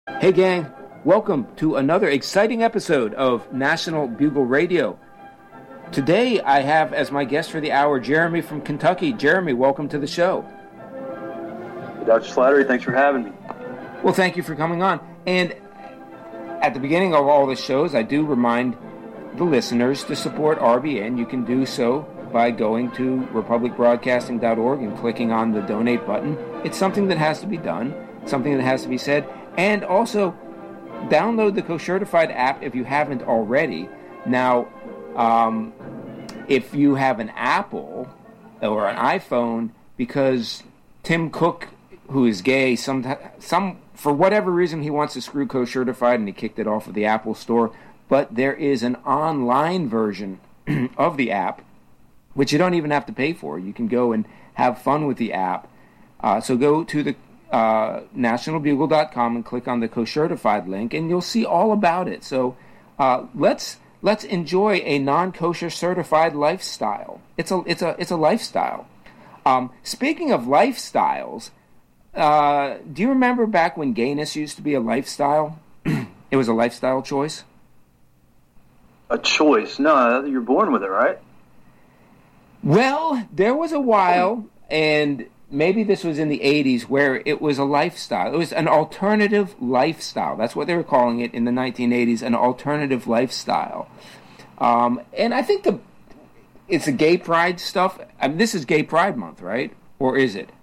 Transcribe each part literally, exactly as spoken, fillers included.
Hey gang, welcome to another exciting episode of National Bugle Radio. Today I have as my guest for the hour Jeremy from Kentucky. Jeremy, welcome to the show. Hey, Doctor Slattery, thanks for having me. Well, thank you for coming on. And at the beginning of all the shows, I do remind the listeners to support R B N. You can do so by going to republic broadcasting dot org and clicking on the donate button. It's something that has to be done, something that has to be said. And also, download the Co-Certified app if you haven't already. Now, um, if you have an Apple or an iPhone, because Tim Cook, who is gay, some, some for whatever reason he wants to screw Co-Certified and he kicked it off of the Apple Store, but there is an online version of the app, which you don't even have to pay for. You can go and have fun with the app. Uh, so go to the Uh, national bugle dot com and click on the Co-Certified link, and you'll see all about it. So uh, let's let's enjoy a non-kosher certified lifestyle. It's a it's a it's a lifestyle. Um, speaking of lifestyles, uh, do you remember back when gayness used to be a lifestyle? It was a lifestyle choice. A choice? No, you're born with it, right? Well, there was a while, and maybe this was in the eighties, where it was a lifestyle. It was an alternative lifestyle. That's what they were calling it in the nineteen eighties, an alternative lifestyle. Um, and I think the it's a gay pride stuff. I mean, this is Gay Pride Month, right? Or is it?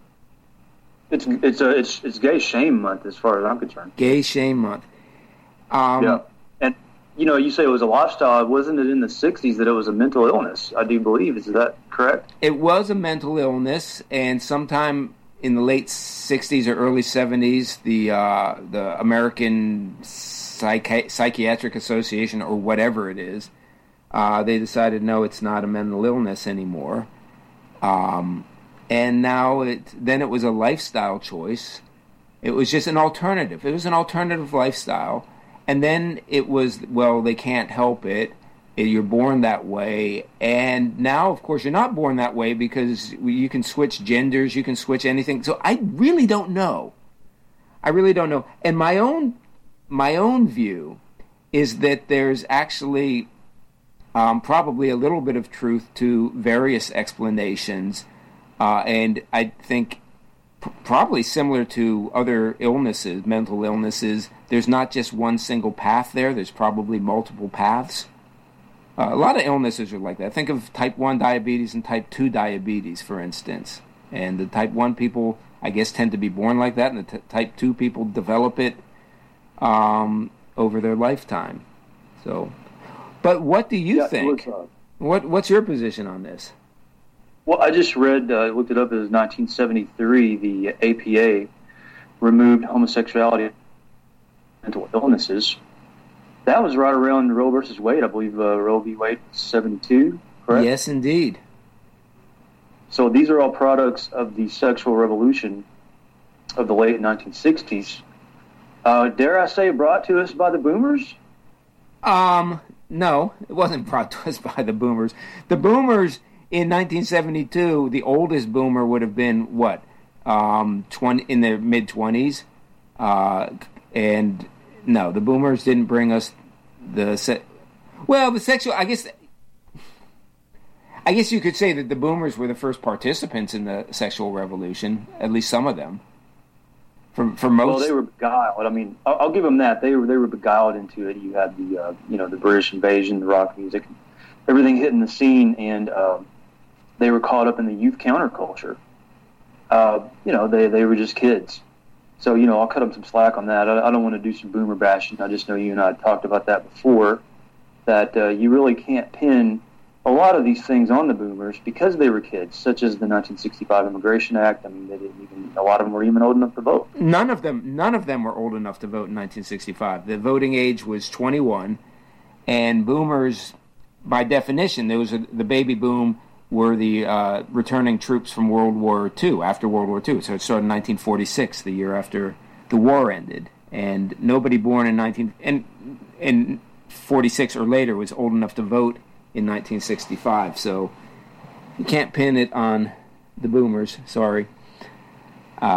It's it's a it's it's Gay Shame Month, as far as I'm concerned. Gay Shame Month. Um, yeah, and you know, you say it was a lifestyle. Wasn't it in the sixties that it was a mental illness? I do believe. Is that correct? It was a mental illness, and sometime in the late sixties or early seventies, the uh, the American Psychi- Psychiatric Association, or whatever it is, uh, they decided, no, it's not a mental illness anymore. Um, and now, it then it was a lifestyle choice. It was just an alternative. It was an alternative lifestyle. And then it was, well, they can't help it. You're born that way. And now, of course, you're not born that way because you can switch genders, you can switch anything. So I really don't know. I really don't know. And my own my own view is that there's actually um, probably a little bit of truth to various explanations. Uh, and I think p- probably similar to other illnesses, mental illnesses, there's not just one single path there. There's probably multiple paths. Uh, a lot of illnesses are like that. Think of type one diabetes and type two diabetes, for instance. And the type one people, I guess, tend to be born like that, and the t- type two people develop it um, over their lifetime. So, but what do you yeah, think? Was, uh, what What's your position on this? Well, I just read, uh, looked it up, as nineteen seventy-three, the A P A removed homosexuality mental illnesses. That was right around Roe versus Wade. I believe uh, Roe v. Wade was seventy-two, correct? Yes, indeed. So these are all products of the sexual revolution of the late nineteen sixties. Uh, dare I say brought to us by the boomers? Um, no, it wasn't brought to us by the boomers. The boomers in nineteen seventy-two, the oldest boomer would have been, what, um, twenty in their mid-twenties? Uh, and no, the boomers didn't bring us the se- well, the sexual. I guess, I guess you could say that the boomers were the first participants in the sexual revolution. At least some of them. For for most, well, they were beguiled. I mean, I'll, I'll give them that. They were they were beguiled into it. You had the uh, you know the British invasion, the rock music, everything hitting the scene, and uh, they were caught up in the youth counterculture. Uh, you know, they they were just kids. So, you know, I'll cut them some slack on that. I, I don't want to do some boomer bashing. I just know you and I had talked about that before, that uh, you really can't pin a lot of these things on the boomers because they were kids, such as the nineteen sixty-five Immigration Act. I mean, they didn't even, a lot of them were even old enough to vote. None of them, none of them were old enough to vote in nineteen sixty-five. The voting age was twenty-one, and boomers, by definition, those are the baby boom were the uh, returning troops from World War Two, after World War Two. So it started in nineteen forty-six, the year after the war ended. And nobody born in nineteen and in forty-six or later was old enough to vote in nineteen sixty-five. So you can't pin it on the boomers, sorry. Uh,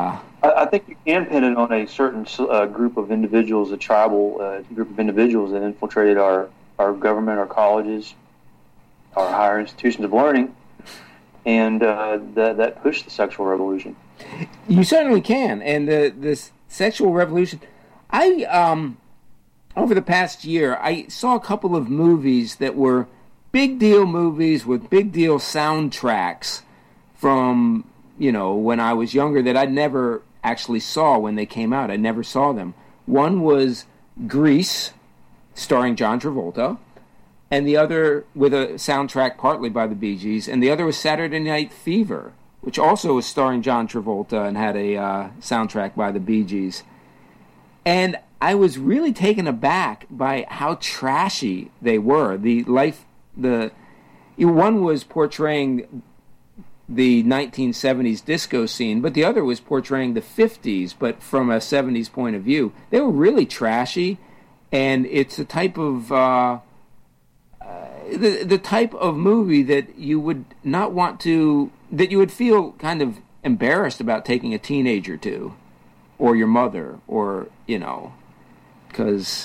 I, I think you can pin it on a certain uh, group of individuals, a tribal uh, group of individuals that infiltrated our, our government, our colleges, our higher institutions of learning, and uh, that, that pushed the sexual revolution. You certainly can. And the this sexual revolution, I, um, over the past year, I saw a couple of movies that were big deal movies with big deal soundtracks from, you know, when I was younger that I never actually saw when they came out. I never saw them. One was Grease, starring John Travolta, and the other with a soundtrack partly by the Bee Gees, and the other was Saturday Night Fever, which also was starring John Travolta and had a uh, soundtrack by the Bee Gees. And I was really taken aback by how trashy they were. The life, the one was portraying the nineteen seventies disco scene, but the other was portraying the fifties, but from a seventies point of view. They were really trashy, and it's a type of uh, uh, the the type of movie that you would not want to, that you would feel kind of embarrassed about taking a teenager to, or your mother, or you know, because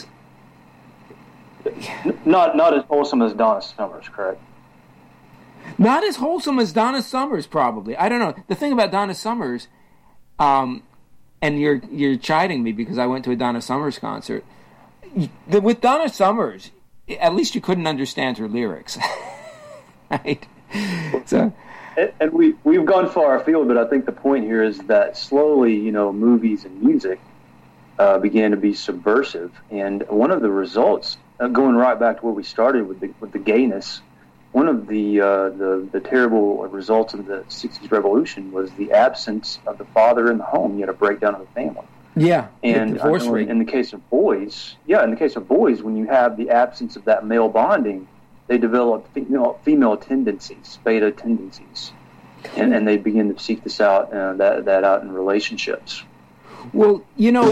not not as wholesome as Donna Summers, correct? Not as wholesome as Donna Summers, probably. I don't know. The thing about Donna Summers, um, and you're you're chiding me because I went to a Donna Summers concert. The, with Donna Summers, at least you couldn't understand her lyrics, right? So, and, and we we've gone far afield, but I think the point here is that slowly, you know, movies and music uh, began to be subversive, and one of the results, uh, going right back to where we started with the with the gayness. One of the, uh, the the terrible results of the sixties revolution was the absence of the father in the home. You had a breakdown of the family. Yeah, and divorce I know rate. In the case of boys, yeah, in the case of boys, when you have the absence of that male bonding, they develop female, female tendencies, beta tendencies, and, and they begin to seek this out, uh, that that out in relationships. Well, you know,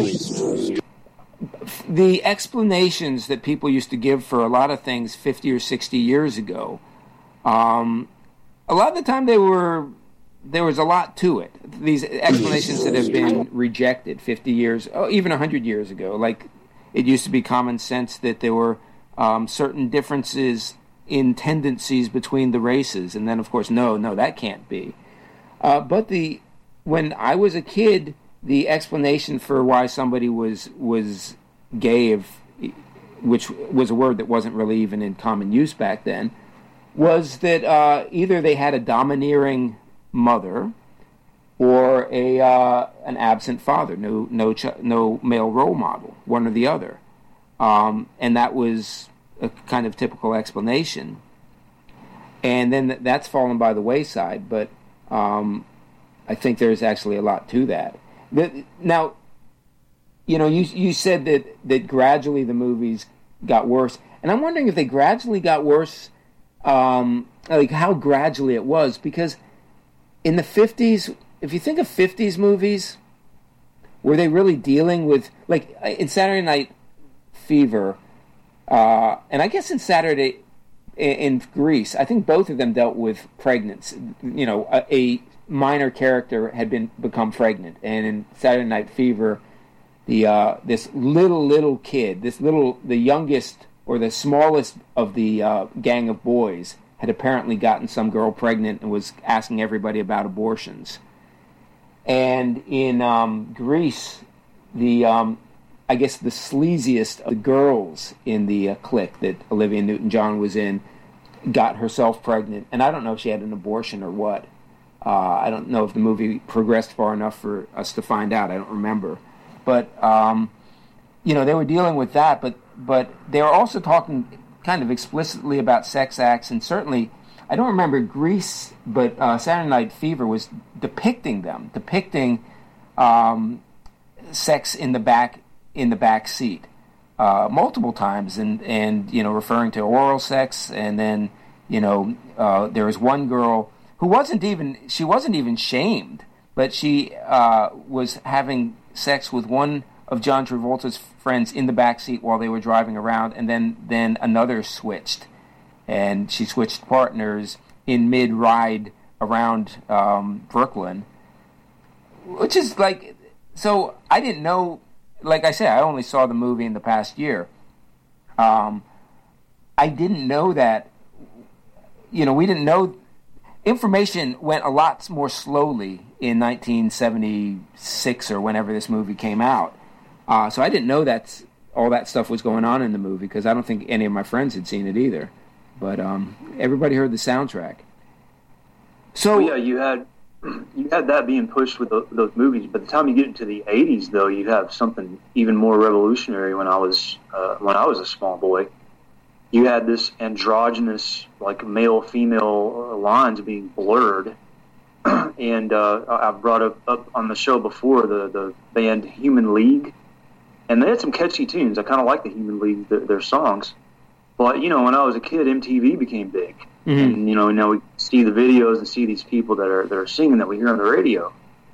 the explanations that people used to give for a lot of things fifty or sixty years ago, um, a lot of the time they were, there was a lot to it. These explanations that have been rejected fifty years, oh, even one hundred years ago, like it used to be common sense that there were um, certain differences in tendencies between the races, and then of course, no, no, that can't be. Uh, but the when I was a kid, the explanation for why somebody was was gay, if, which was a word that wasn't really even in common use back then, was that uh, either they had a domineering mother or a uh, an absent father, no no ch- no male role model, one or the other, um, and that was a kind of typical explanation. And then th- that's fallen by the wayside, but um, I think there's actually a lot to that. The, now, you know, you you said that, that gradually the movies got worse, and I'm wondering if they gradually got worse, um, like how gradually it was, because in the fifties, if you think of fifties movies, were they really dealing with, like in Saturday Night Fever, uh, and I guess in Saturday, in, in Grease, I think both of them dealt with pregnancy, you know, a, a minor character had been become pregnant, and in Saturday Night Fever, the uh, this little little kid, this little the youngest or the smallest of the uh, gang of boys, had apparently gotten some girl pregnant and was asking everybody about abortions. And in um, Grease, the um, I guess the sleaziest of the girls in the uh, clique that Olivia Newton-John was in got herself pregnant, and I don't know if she had an abortion or what. Uh, I don't know if the movie progressed far enough for us to find out. I don't remember. But, um, you know, they were dealing with that, but, but they were also talking kind of explicitly about sex acts, and certainly, I don't remember Grease, but uh, Saturday Night Fever was depicting them, depicting um, sex in the back in the back seat uh, multiple times, and, and, you know, referring to oral sex, and then, you know, uh, there was one girl who wasn't even, she wasn't even shamed, but she uh, was having sex with one of John Travolta's friends in the back seat while they were driving around, and then, then another switched, and she switched partners in mid-ride around um, Brooklyn, which is like, so I didn't know. Like I said, I only saw the movie in the past year. Um, I didn't know that. You know, we didn't know. Information went a lot more slowly in nineteen seventy-six or whenever this movie came out. Uh, so I didn't know that all that stuff was going on in the movie because I don't think any of my friends had seen it either. But um, everybody heard the soundtrack. So well, yeah, you had you had that being pushed with the, those movies. By the time you get into the eighties, though, you have something even more revolutionary. When I was uh, when I was a small boy, you had this androgynous, like male-female lines being blurred. And uh, I've brought up, up on the show before the, the band Human League. And they had some catchy tunes. I kind of like the Human League, their, their songs. But, you know, when I was a kid, M T V became big. Mm-hmm. And, you know, now we see the videos and see these people that are that are singing that we hear on the radio.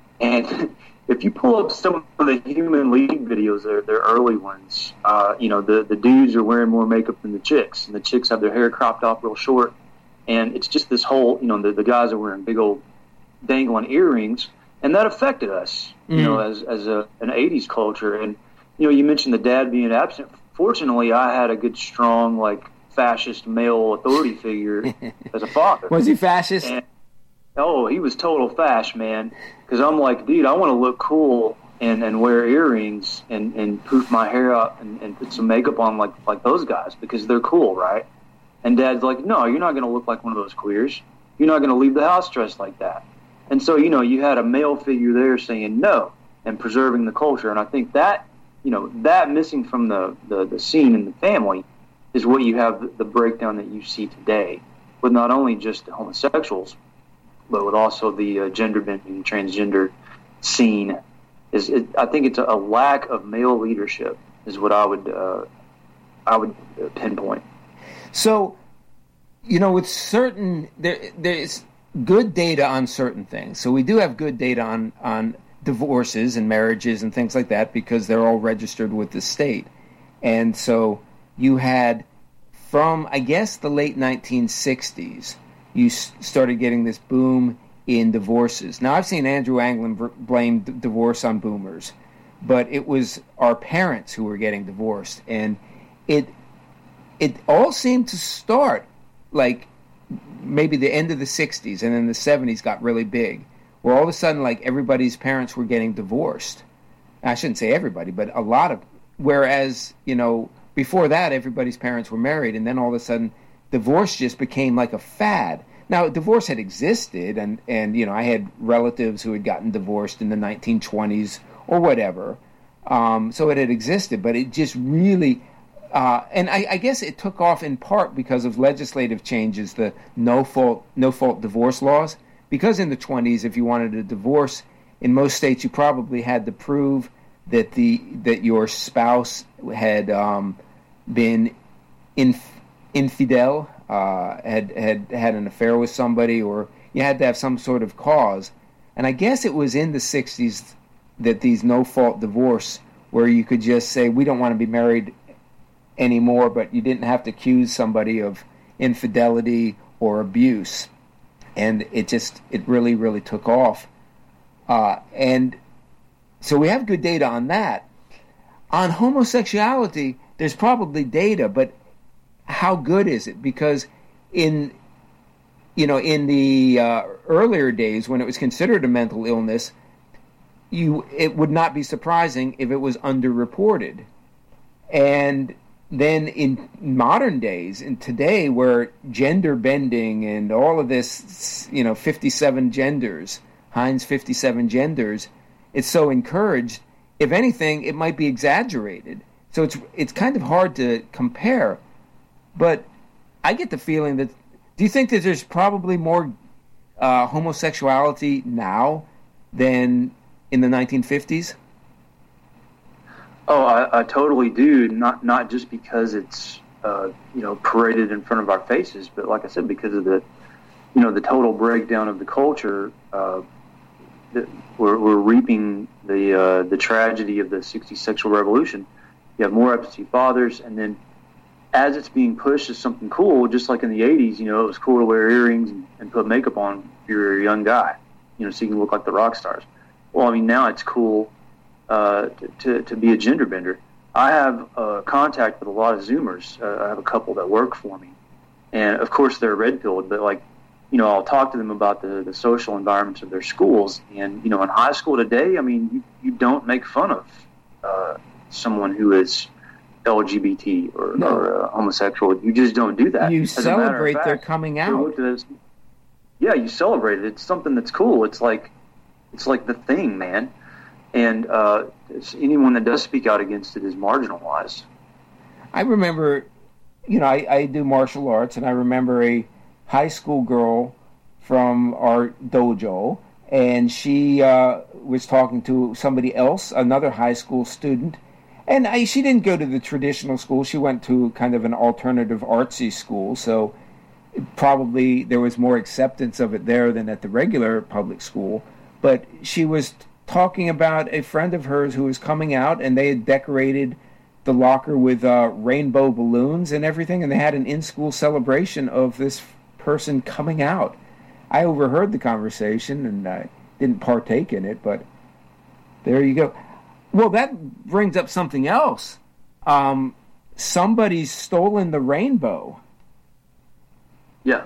And if you pull up some of the Human League videos, their, their early ones, uh, you know, the, the dudes are wearing more makeup than the chicks. And the chicks have their hair cropped off real short. And it's just this whole, you know, the, the guys are wearing big old dangling earrings. And that affected us, you mm-hmm. know, as, as a, an eighties culture. And, you know, you mentioned the dad being absent. Fortunately, I had a good, strong, like, fascist male authority figure as a father. Was he fascist? And, oh, he was total fash, man. Because I'm like, dude, I want to look cool and, and wear earrings and, and poof my hair up and, and put some makeup on like like those guys because they're cool, right? And Dad's like, no, you're not going to look like one of those queers. You're not going to leave the house dressed like that. And so, you know, you had a male figure there saying no and preserving the culture. And I think that, you know, that missing from the, the, the scene in the family is what you have the, the breakdown that you see today with not only just the homosexuals, but with also the uh, gender bending, transgender scene. Is it, I think it's a, a lack of male leadership is what I would uh, I would pinpoint. So, you know, with certain there there's good data on certain things. So we do have good data on on divorces and marriages and things like that because they're all registered with the state. And so you had from I guess the late nineteen sixties. You started getting this boom in divorces. Now, I've seen Andrew Anglin blame d- divorce on boomers, but it was our parents who were getting divorced, and it it all seemed to start like maybe the end of the sixties, and then the seventies got really big, where all of a sudden, like, everybody's parents were getting divorced. I shouldn't say everybody, but a lot of, whereas, you know, before that, everybody's parents were married, and then all of a sudden, divorce just became like a fad. Now, divorce had existed, and, and you know, I had relatives who had gotten divorced in the nineteen twenties or whatever. Um, so it had existed, but it just really, uh, and I, I guess it took off in part because of legislative changes, the no-fault no-fault divorce laws. Because in the twenties, if you wanted a divorce, in most states, you probably had to prove that the that your spouse had um, been in. infidel, uh, had had had an affair with somebody, or you had to have some sort of cause. And I guess it was in the sixties that these no-fault divorce, where you could just say, we don't want to be married anymore, but you didn't have to accuse somebody of infidelity or abuse. And it just, it really, really took off. Uh, and so we have good data on that. On homosexuality, there's probably data, but how good is it? Because in, you know, in the uh, earlier days when it was considered a mental illness, you it would not be surprising if it was underreported. And then in modern days, and today, where gender bending and all of this, you know, fifty-seven genders, Heinz fifty-seven genders, it's so encouraged. If anything, it might be exaggerated. So it's it's kind of hard to compare. But I get the feeling that, do you think that there's probably more uh, homosexuality now than in the nineteen fifties? Oh, I, I totally do. Not not just because it's uh, you know paraded in front of our faces, but like I said, because of the you know the total breakdown of the culture. Uh, that we're, we're reaping the uh, the tragedy of the sixties sexual revolution. You have more absentee fathers, and then as it's being pushed as something cool, just like in the eighties, you know, it was cool to wear earrings and, and put makeup on if you're a young guy, you know, so you can look like the rock stars. Well, I mean, now it's cool uh, to to be a gender bender. I have uh, contact with a lot of Zoomers. Uh, I have a couple that work for me, and of course they're red pilled. But like, you know, I'll talk to them about the, the social environments of their schools, and you know, in high school today, I mean, you, you don't make fun of uh, someone who is L G B T or, no. or uh, homosexual. You just don't do that. You As celebrate fact, their coming out. As, yeah, you celebrate it. It's something that's cool. It's like it's like the thing, man. And uh, it's, anyone that does speak out against it is marginalized. I remember, you know, I, I do martial arts, and I remember a high school girl from our dojo, and she uh, was talking to somebody else, another high school student. And I, she didn't go to the traditional school. She went to kind of an alternative artsy school, so probably there was more acceptance of it there than at the regular public school. But she was talking about a friend of hers who was coming out, and they had decorated the locker with uh, rainbow balloons and everything, and they had an in-school celebration of this person coming out. I overheard the conversation, and I didn't partake in it, but there you go. Well, that brings up something else. Um, somebody's stolen the rainbow. Yeah.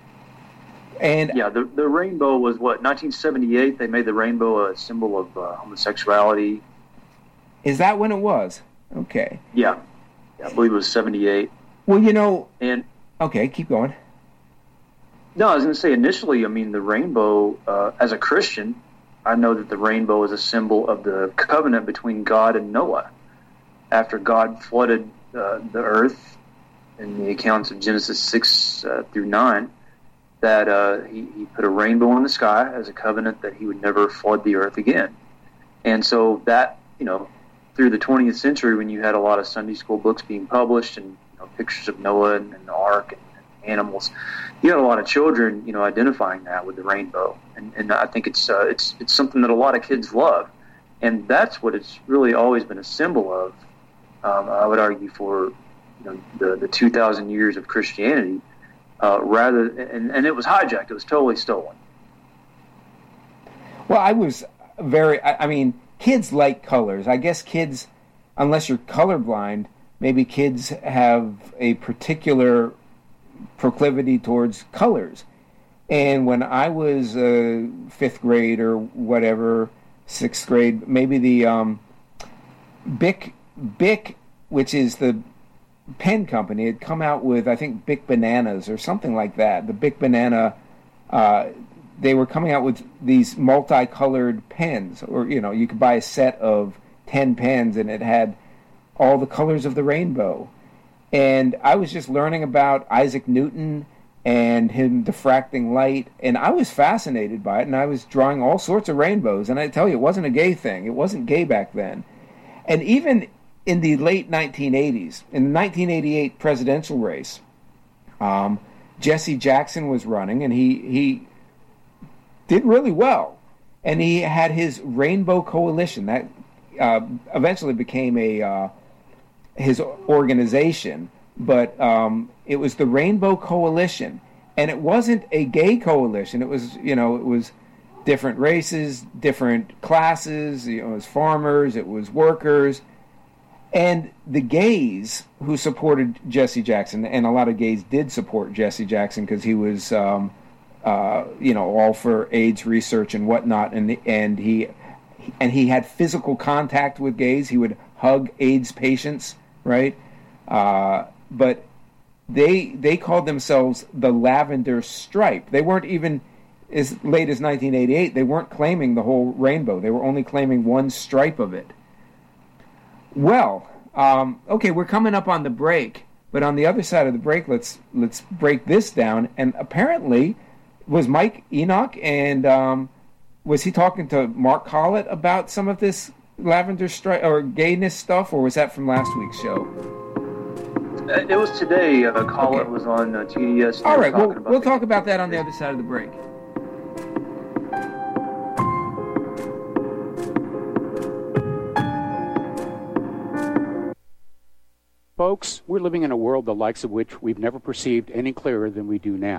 And yeah, the the rainbow was what, nineteen seventy-eight? They made the rainbow a symbol of uh, homosexuality. Is that when it was? Okay. Yeah. yeah, I believe it was seventy-eight. Well, you know. And okay, keep going. No, I was going to say initially, I mean, the rainbow, uh, as a Christian, I know that the rainbow is a symbol of the covenant between God and Noah. After God flooded uh, the earth in the accounts of Genesis six uh, through nine, that uh, he, he put a rainbow in the sky as a covenant that he would never flood the earth again. And so that, you know, through the twentieth century, when you had a lot of Sunday school books being published and, you know, pictures of Noah and, and the ark and, and animals, you had a lot of children, you know, identifying that with the rainbow. And, and I think it's uh, it's it's something that a lot of kids love. And that's what it's really always been a symbol of, um, I would argue, for, you know, the, the two thousand years of Christianity. Uh, rather, and, and it was hijacked. It was totally stolen. Well, I was very, I, I mean, kids like colors. I guess kids, unless you're colorblind, maybe kids have a particular proclivity towards colors. And when I was uh, fifth grade or whatever, sixth grade, maybe the um, Bic, Bic, which is the pen company, had come out with, I think, Bic Bananas or something like that. The Bic Banana, uh, they were coming out with these multicolored pens, or, you know, you could buy a set of ten pens and it had all the colors of the rainbow. And I was just learning about Isaac Newton and him diffracting light, and I was fascinated by it, and I was drawing all sorts of rainbows. And I tell you, it wasn't a gay thing. It wasn't gay back then. And even in the late nineteen eighties, in the nineteen eighty-eight presidential race, um, Jesse Jackson was running, and he, he did really well. And he had his Rainbow Coalition. That uh, eventually became a uh, his organization, but um, it was the Rainbow Coalition. And it wasn't a gay coalition. It was, you know, it was different races, different classes. You know, it was farmers, it was workers. And the gays who supported Jesse Jackson, and a lot of gays did support Jesse Jackson because he was, um, uh, you know, all for AIDS research and whatnot, and and he and he had physical contact with gays. He would hug AIDS patients, right? Uh, but they they called themselves the Lavender Stripe. They weren't even, as late as nineteen eighty-eight, they weren't claiming the whole rainbow. They were only claiming one stripe of it. Well, um, okay, we're coming up on the break, but on the other side of the break, let's let's break this down. And apparently, was Mike Enoch, and um, was he talking to Mark Collett about some of this lavender stripe or gayness stuff, or was that from last week's show? It was today. Uh, Collett okay. was on uh, T D S. All right, well, we'll talk about that on the other side of the break. Folks, we're living in a world the likes of which we've never perceived any clearer than we do now.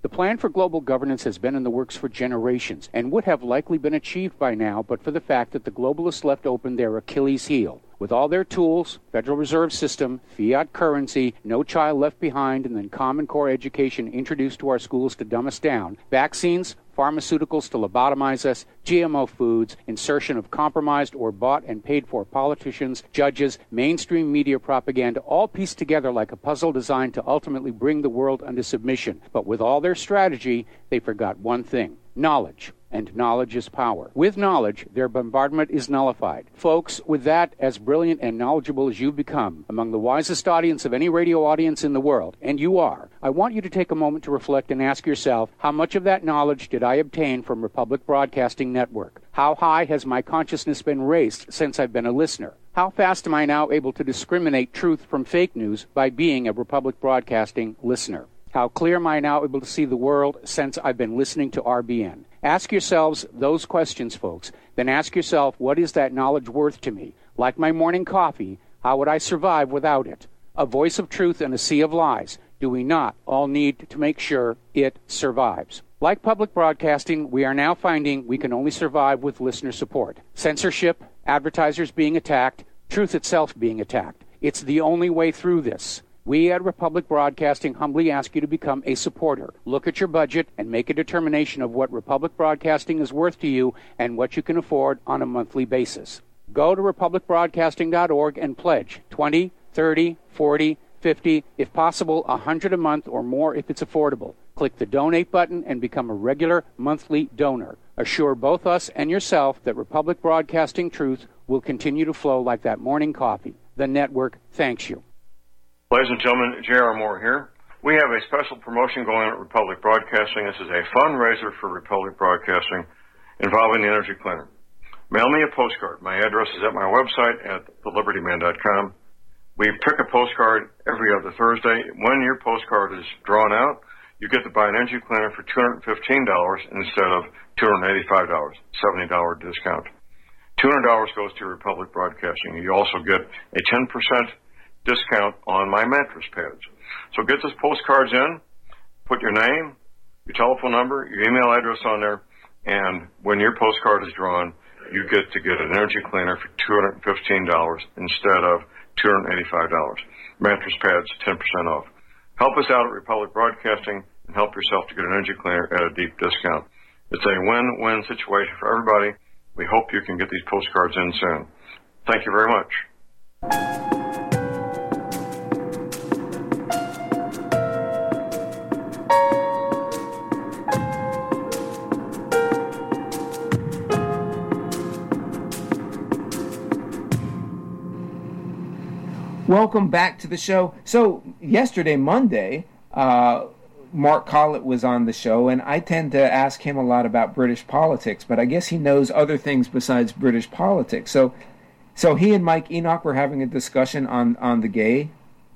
The plan for global governance has been in the works for generations and would have likely been achieved by now but for the fact that the globalists left open their Achilles heel. With all their tools, Federal Reserve System, fiat currency, no child left behind, and then Common Core education introduced to our schools to dumb us down, vaccines, pharmaceuticals to lobotomize us, G M O foods, insertion of compromised or bought and paid for politicians, judges, mainstream media propaganda, all pieced together like a puzzle designed to ultimately bring the world under submission. But with all their strategy, they forgot one thing: knowledge. And knowledge is power. With knowledge, their bombardment is nullified. Folks, with that, as brilliant and knowledgeable as you've become, among the wisest audience of any radio audience in the world, and you are, I want you to take a moment to reflect and ask yourself, how much of that knowledge did I obtain from Republic Broadcasting Network? How high has my consciousness been raised since I've been a listener? How fast am I now able to discriminate truth from fake news by being a Republic Broadcasting listener? How clear am I now able to see the world since I've been listening to R B N? Ask yourselves those questions, folks. Then ask yourself, what is that knowledge worth to me? Like my morning coffee, how would I survive without it? A voice of truth in a sea of lies. Do we not all need to make sure it survives? Like public broadcasting, we are now finding we can only survive with listener support. Censorship, advertisers being attacked, truth itself being attacked. It's the only way through this. We at Republic Broadcasting humbly ask you to become a supporter. Look at your budget and make a determination of what Republic Broadcasting is worth to you and what you can afford on a monthly basis. Go to republic broadcasting dot org and pledge twenty, thirty, forty, fifty, if possible, one hundred a month or more if it's affordable. Click the donate button and become a regular monthly donor. Assure both us and yourself that Republic Broadcasting truth will continue to flow like that morning coffee. The network thanks you. Ladies and gentlemen, J R. Moore here. We have a special promotion going on at Republic Broadcasting. This is a fundraiser for Republic Broadcasting involving the Energy Cleaner. Mail me a postcard. My address is at my website at the liberty man dot com. We pick a postcard every other Thursday. When your postcard is drawn out, you get to buy an Energy Cleaner for two hundred fifteen dollars instead of two hundred eighty-five dollars, seventy dollars discount. two hundred dollars goes to Republic Broadcasting. You also get a ten percent discount on my mattress pads. So get those postcards in, put your name, your telephone number, your email address on there, and when your postcard is drawn, you get to get an Energy Cleaner for two hundred fifteen dollars instead of two hundred eighty-five dollars. Mattress pads, ten percent off. Help us out at Republic Broadcasting and help yourself to get an Energy Cleaner at a deep discount. It's a win-win situation for everybody. We hope you can get these postcards in soon. Thank you very much. Welcome back to the show. So yesterday, Monday, uh, Mark Collett was on the show, and I tend to ask him a lot about British politics, but I guess he knows other things besides British politics. So so he and Mike Enoch were having a discussion on, on the gay.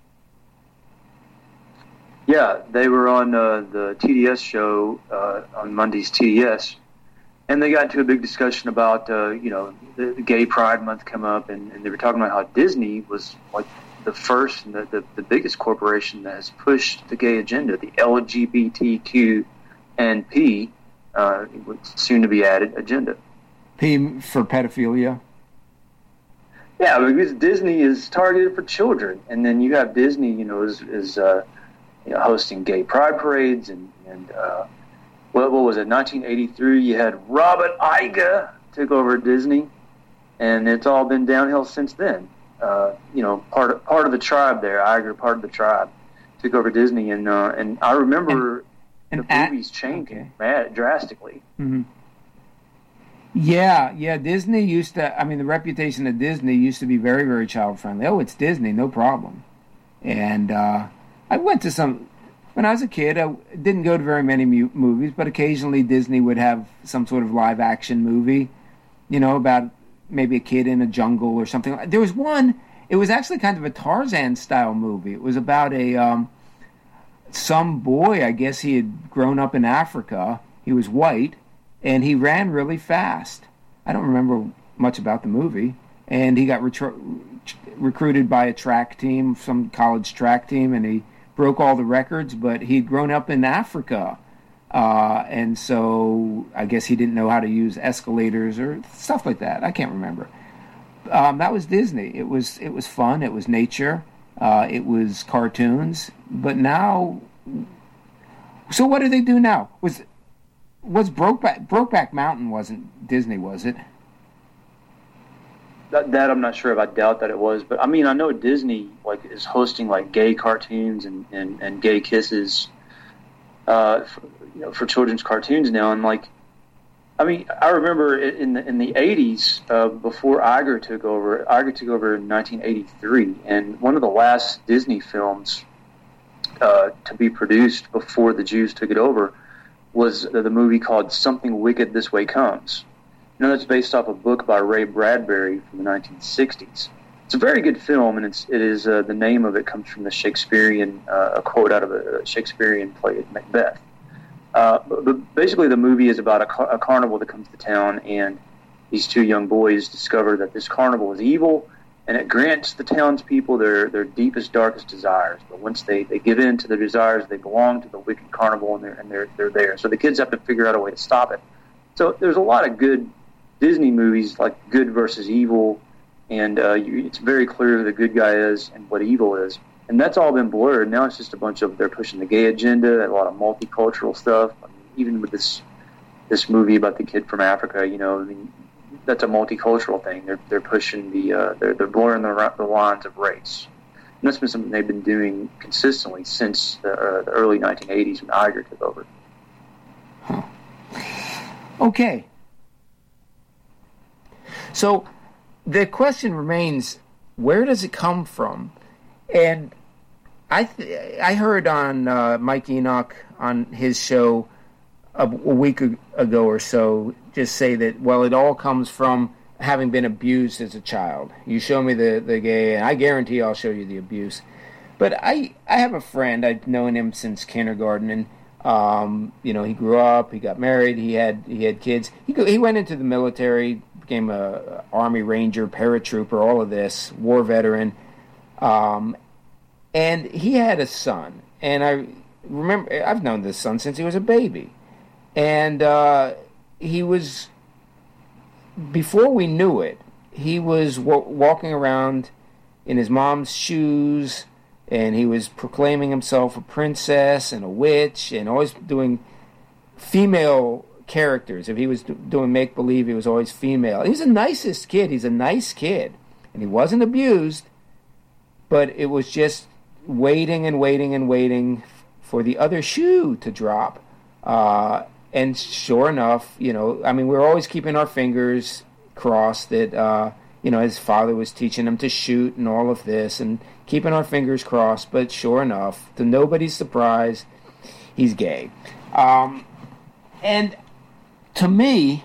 Yeah, they were on uh, the T D S show uh, on Monday's T D S, and they got into a big discussion about, uh, you know, the, the Gay Pride Month come up, and, and they were talking about how Disney was like the first and the, the, the biggest corporation that has pushed the gay agenda, the L G B T Q and P, uh, soon to be added agenda. P for pedophilia? Yeah, because Disney is targeted for children, and then you have Disney, you know, is, is uh, you know, hosting gay pride parades, and, and uh, what, what was it, nineteen eighty-three, you had Robert Iger took over Disney, and it's all been downhill since then. Uh, you know, part of, part of the tribe there, Iger, part of the tribe, took over Disney, and uh, and I remember and, and the at, movies changing okay. drastically. Mm-hmm. Yeah, yeah, Disney used to, I mean, the reputation of Disney used to be very, very child-friendly. Oh, it's Disney, no problem. And uh, I went to some, when I was a kid, I didn't go to very many mu- movies, but occasionally Disney would have some sort of live-action movie, you know, about maybe a kid in a jungle or something. There was one, it was actually kind of a Tarzan-style movie. It was about a, um, some boy, I guess he had grown up in Africa. He was white, and he ran really fast. I don't remember much about the movie. And he got retro- recruited by a track team, some college track team, and he broke all the records, but he'd grown up in Africa. Uh, and so I guess he didn't know how to use escalators or stuff like that. I can't remember. Um, that was Disney. It was it was fun. It was nature. Uh, it was cartoons. But now, so what do they do now? Was was Brokeback Brokeback Mountain wasn't Disney, was it? That, that I'm not sure if I doubt that it was, but I mean I know Disney like is hosting like gay cartoons and, and, and gay kisses, uh, for, you know, for children's cartoons now, and like, I mean I remember in the in the eighties uh, before Iger took over. Iger took over in nineteen eighty-three, and one of the last Disney films uh, to be produced before the Jews took it over was the, the movie called Something Wicked This Way Comes. You know, that's based off a book by Ray Bradbury from the nineteen sixties. It's a very good film, and it's it is uh, the name of it comes from the Shakespearean uh, a quote out of a Shakespearean play, Macbeth. Uh, but, but basically, the movie is about a, car- a carnival that comes to town, and these two young boys discover that this carnival is evil, and it grants the townspeople their their deepest, darkest desires. But once they, they give in to their desires, they belong to the wicked carnival, and they're and they're they're there. So the kids have to figure out a way to stop it. So there's a lot of good Disney movies like good versus evil, and uh, you, it's very clear who the good guy is and what evil is, and that's all been blurred. Now it's just a bunch of they're pushing the gay agenda, a lot of multicultural stuff. I mean, even with this this movie about the kid from Africa, you know, I mean, that's a multicultural thing. They're they're pushing the uh, they're they're blurring the, the lines of race, and that's been something they've been doing consistently since the, uh, the early nineteen eighties when Iger took over. Huh. Okay. So the question remains, where does it come from? And I th- I heard on uh, Mike Enoch on his show a, a week ago or so just say that, well, it all comes from having been abused as a child. You show me the, the gay, and I guarantee I'll show you the abuse. But I, I have a friend, I've known him since kindergarten, and um, you know, he grew up, he got married, he had he had kids. He go, he went into the military, became a Army Ranger, paratrooper, all of this, war veteran. Um, and he had a son. And I remember, I've known this son since he was a baby. And uh, he was, before we knew it, he was w- walking around in his mom's shoes, and he was proclaiming himself a princess and a witch, and always doing female characters. If he was do- doing make-believe, he was always female. He was the nicest kid. He's a nice kid. And he wasn't abused, but it was just waiting and waiting and waiting for the other shoe to drop. Uh, and sure enough, you know, I mean, we were always keeping our fingers crossed that, uh, you know, his father was teaching him to shoot and all of this, and keeping our fingers crossed. But sure enough, to nobody's surprise, he's gay. Um, and to me,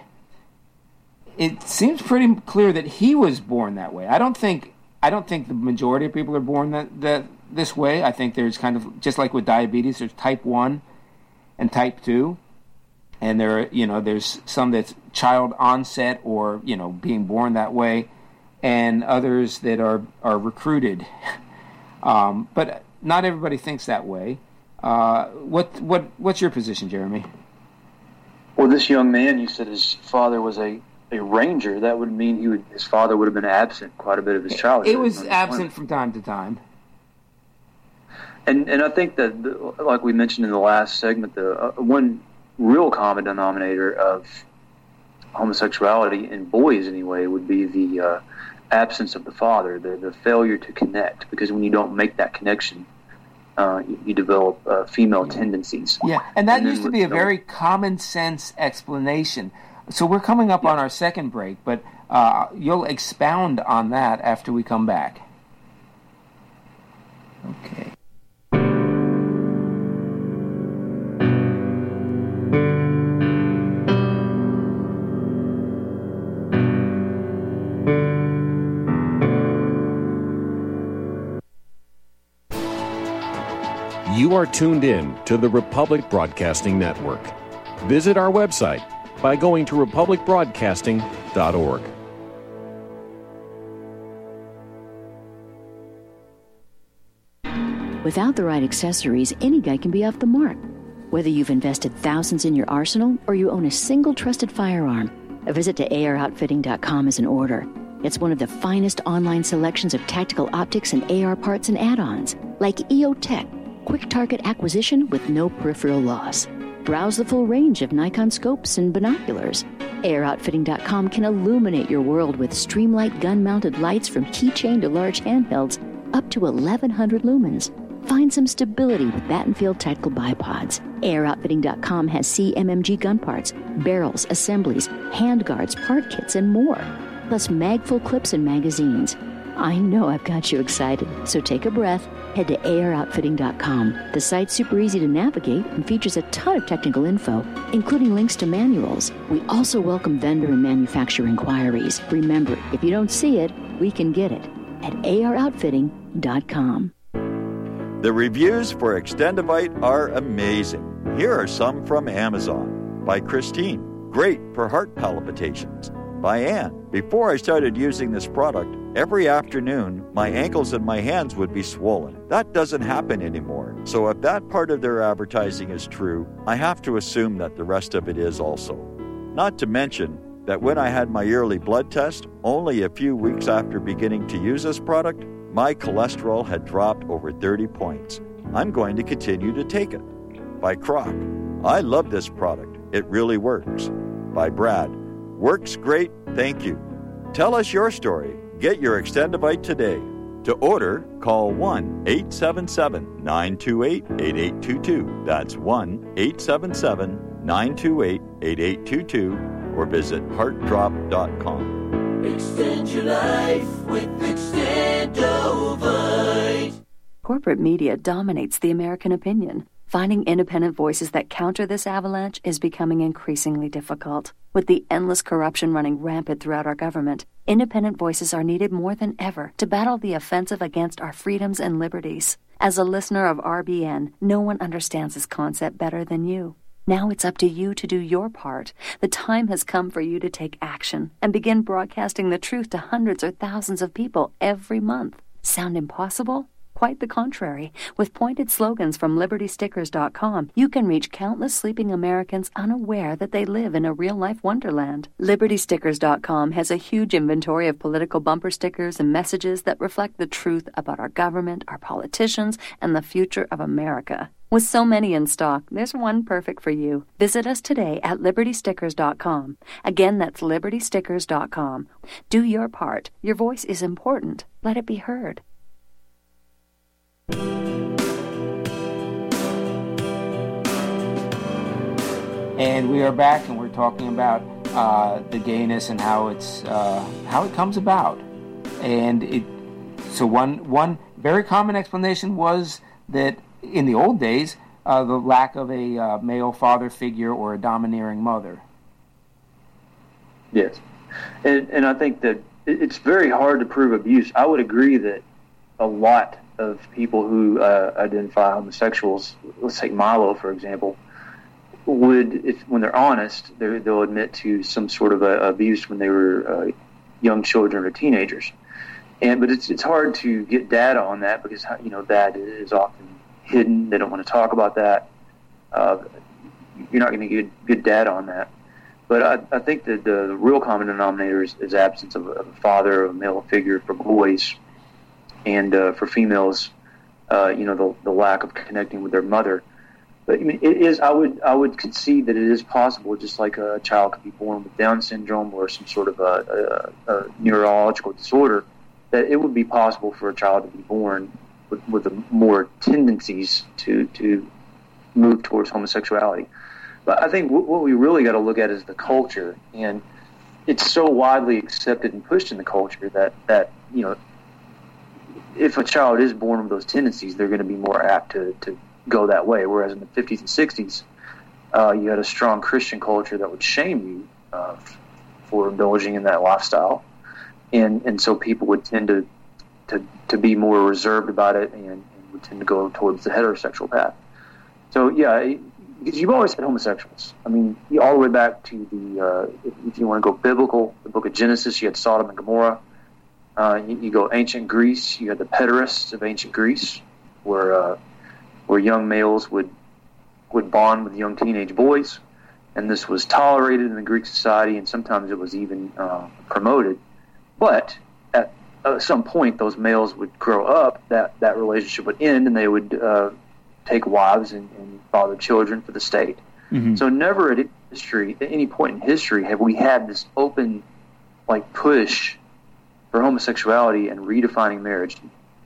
it seems pretty clear that he was born that way. I don't think I don't think the majority of people are born that, that this way. I think there's kind of, just like with diabetes, there's type one and type two. And there, you know, there's some that's child onset or, you know, being born that way, and others that are, are recruited. um, but not everybody thinks that way. Uh, what what what's your position, Jeremy? Well, this young man, you said his father was a, a ranger. That would mean he would his father would have been absent quite a bit of his childhood. It was absent from time to time. And and I think that, the, like we mentioned in the last segment, the uh, one real common denominator of homosexuality in boys, anyway, would be the uh, absence of the father, the the failure to connect. Because when you don't make that connection, uh, you, you develop uh, female tendencies. Yeah, and that and used to be a very common sense explanation. So we're coming up yeah. on our second break, but uh, you'll expound on that after we come back. Okay. You are tuned in to the Republic Broadcasting Network. Visit our website by going to republic broadcasting dot org. Without the right accessories, any guy can be off the mark. Whether you've invested thousands in your arsenal or you own a single trusted firearm, a visit to A R outfitting dot com is in order. It's one of the finest online selections of tactical optics and A R parts and add-ons, like E O Tech, quick target acquisition with no peripheral loss. Browse the full range of Nikon scopes and binoculars. A R outfitting dot com can illuminate your world with Streamlight gun-mounted lights from keychain to large handhelds up to eleven hundred lumens. Find some stability with Battenfield tactical bipods. A R outfitting dot com has C M M G gun parts, barrels, assemblies, handguards, part kits, and more, plus mag-full clips and magazines. I know I've got you excited, so take a breath. Head to A R outfitting dot com. The site's super easy to navigate and features a ton of technical info, including links to manuals. We also welcome vendor and manufacturer inquiries. Remember, if you don't see it, we can get it at A R outfitting dot com. The reviews for Extendivite are amazing. Here are some from Amazon. By Christine, great for heart palpitations. By Anne, before I started using this product, every afternoon my ankles and my hands would be swollen. That doesn't happen anymore. So if that part of their advertising is true, I have to assume that the rest of it is also. Not to mention that when I had my yearly blood test, only a few weeks after beginning to use this product, my cholesterol had dropped over thirty points. I'm going to continue to take it. By Croc, I love this product. It really works. By Brad, works great, thank you. Tell us your story. Get your Extendivite today. To order, call one eight seven seven, nine two eight, eight eight two two. That's one eight seven seven, nine two eight, eight eight two two or visit heart drop dot com. Extend your life with Extendovite. Corporate media dominates the American opinion. Finding independent voices that counter this avalanche is becoming increasingly difficult. With the endless corruption running rampant throughout our government, independent voices are needed more than ever to battle the offensive against our freedoms and liberties. As a listener of R B N, no one understands this concept better than you. Now it's up to you to do your part. The time has come for you to take action and begin broadcasting the truth to hundreds or thousands of people every month. Sound impossible? Quite the contrary. With pointed slogans from liberty stickers dot com, you can reach countless sleeping Americans unaware that they live in a real-life wonderland. liberty stickers dot com has a huge inventory of political bumper stickers and messages that reflect the truth about our government, our politicians, and the future of America. With so many in stock, there's one perfect for you. Visit us today at liberty stickers dot com. Again, that's liberty stickers dot com. Do your part. Your voice is important. Let it be heard. And we are back, and we're talking about uh, the gayness and how it's uh, how it comes about. And it so one one very common explanation was that in the old days, uh, the lack of a uh, male father figure or a domineering mother. Yes, and and I think that it's very hard to prove abuse. I would agree that a lot of people who uh, identify homosexuals, let's take Milo for example, would, if when they're honest, they're, they'll admit to some sort of a, abuse when they were uh, young children or teenagers. And but it's it's hard to get data on that because you know that is often hidden. They don't want to talk about that. Uh, you're not going to get good data on that. But I, I think that the, the real common denominator is, is absence of a, of a father, of a male figure for boys. And uh, for females, uh, you know, the, the lack of connecting with their mother. But I mean, it is. I would I would concede that it is possible, just like a child could be born with Down syndrome or some sort of a, a, a neurological disorder, that it would be possible for a child to be born with, with a more tendencies to to move towards homosexuality. But I think w- what we really got to look at is the culture, and it's so widely accepted and pushed in the culture that that you know. If a child is born with those tendencies, they're going to be more apt to, to go that way. Whereas in the fifties and sixties, uh, you had a strong Christian culture that would shame you uh, for indulging in that lifestyle. And and so people would tend to to, to be more reserved about it and, and would tend to go towards the heterosexual path. So, yeah, because you've always had homosexuals. I mean, all the way back to the, uh, if, if you want to go biblical, the book of Genesis, you had Sodom and Gomorrah. Uh, you, you go ancient Greece, you had the pederasts of ancient Greece, where uh, where young males would would bond with young teenage boys, and this was tolerated in the Greek society, and sometimes it was even uh, promoted. But at uh, some point, those males would grow up, that, that relationship would end, and they would uh, take wives and, and father children for the state. Mm-hmm. So never at history, at any point in history, have we had this open, like, push for homosexuality and redefining marriage.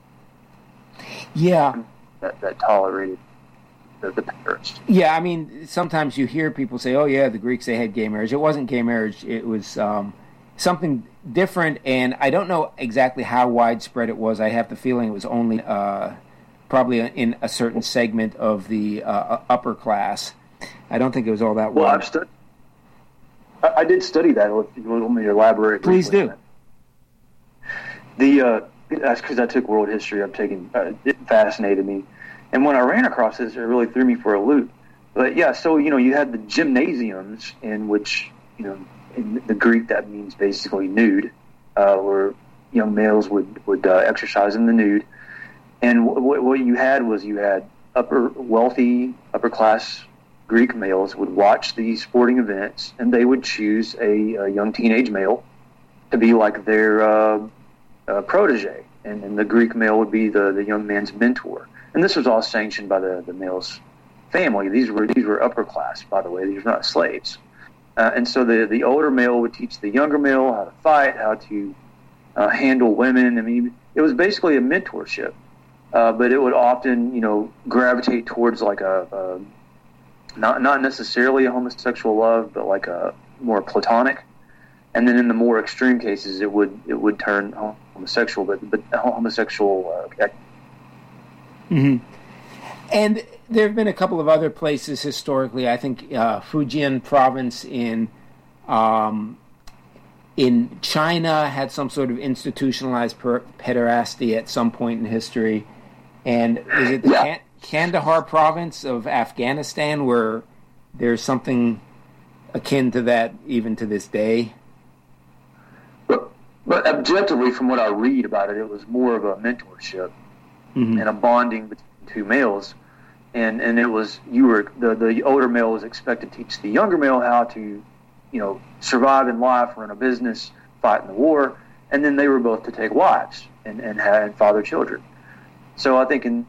Yeah. That, that tolerated the, the parents. Yeah, I mean, sometimes you hear people say, oh, yeah, the Greeks, they had gay marriage. It wasn't gay marriage. It was um, something different, and I don't know exactly how widespread it was. I have the feeling it was only uh, probably in a certain segment of the uh, upper class. I don't think it was all that well. Well, I've studied. I, I did study that. If you want me to elaborate, please do. The uh, that's because I took world history. I'm taking uh, it fascinated me, and when I ran across this, it really threw me for a loop. But yeah, so you know, you had the gymnasiums in which, you know, in the Greek that means basically nude, uh, where young males would would uh, exercise in the nude, and w- what you had was you had upper wealthy upper class Greek males would watch these sporting events, and they would choose a, a young teenage male to be like their uh, uh, protege, and, and the Greek male would be the, the young man's mentor. And this was all sanctioned by the, the male's family. These were these were upper class, by the way. These were not slaves. Uh, and so the, the older male would teach the younger male how to fight, how to uh, handle women. I mean, it was basically a mentorship, uh, but it would often, you know, gravitate towards like a, a Not not necessarily a homosexual love, but like a more platonic. And then in the more extreme cases, it would it would turn homosexual, but but homosexual. Uh, mm-hmm. And there have been a couple of other places historically. I think uh, Fujian province in um, in China had some sort of institutionalized per- pederasty at some point in history. And is it the yeah. Can- Kandahar province of Afghanistan where there's something akin to that even to this day? But, but objectively, from what I read about it, it was more of a mentorship mm-hmm. and a bonding between two males. And and it was, you were, the, the older male was expected to teach the younger male how to, you know, survive in life, run a business, fight in the war, and then they were both to take wives and, and, have, and father children. So I think in